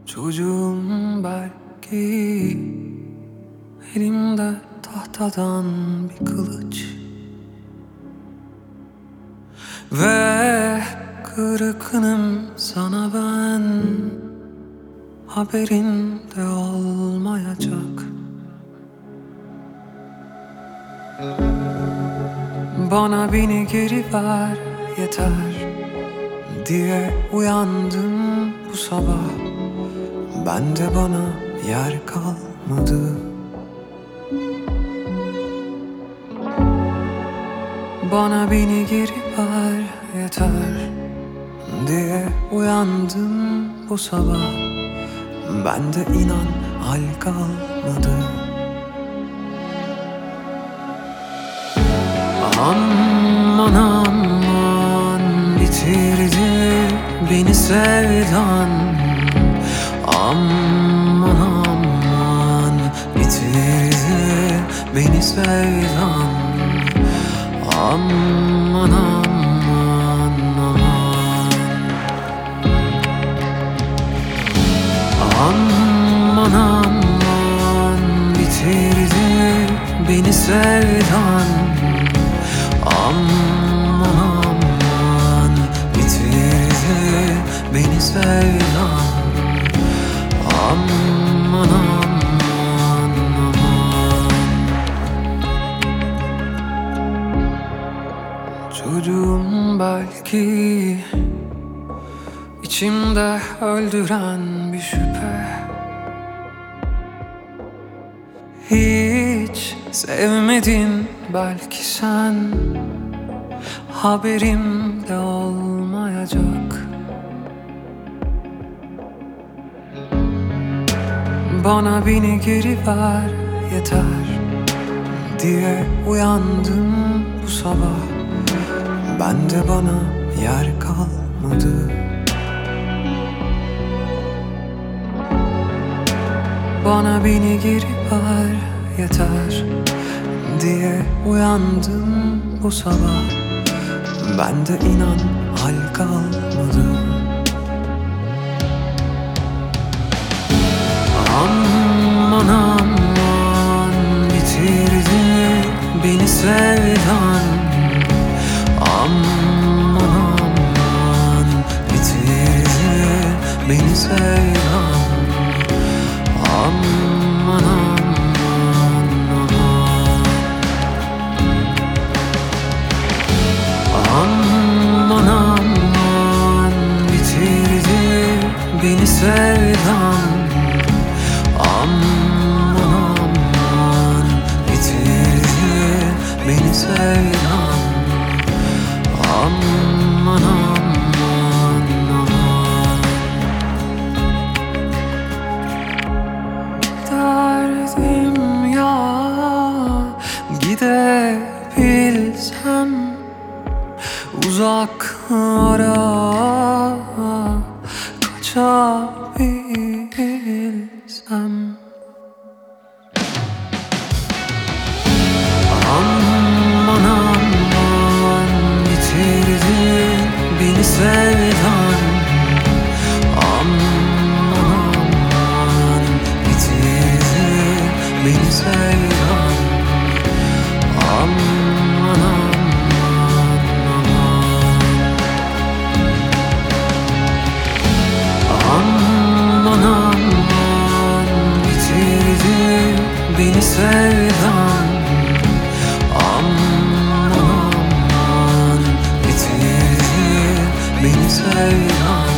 Çocuğum belki, elimde tahtadan bir kılıç ve kırgınım sana ben, haberin de olmayacak. Bana beni geri ver yeter diye uyandım bu sabah. Bende bana yer kalmadı. Bana beni geri ver yeter diye uyandım bu sabah. Bende inan hal kalmadı. Aman aman bitirdi beni sevdan. Aman aman bitirdi beni sevdan. Aman aman aman. Aman aman bitirdi beni sevdan. Aman aman bitirdi beni sevdan. Aman aman aman. Çocuğum belki, içimde öldüren bir şüphe. Hiç sevmedin belki sen, haberim de olmayacak. Bana beni geri ver yeter diye uyandım bu sabah. Bende bana yer kalmadı. Bana beni geri ver yeter diye uyandım bu sabah. Bende inan hal kalmadı. Aman aman bitirdi beni sevdan. Aman aman bitirdi beni sevdan. Aman aman aman. Aman aman bitirdi beni sevdan. Aman aman bitirdi beni sevdan. Aman aman aman. Derdim ya gidebilsem uzaklara, kaçabilsem. Aman aman bitirdi beni sevdan. Aman aman bitirdi beni sevdan. Aman aman aman. Aman aman bitirdi beni sevdan. Aman aman bitirdi beni sevdan.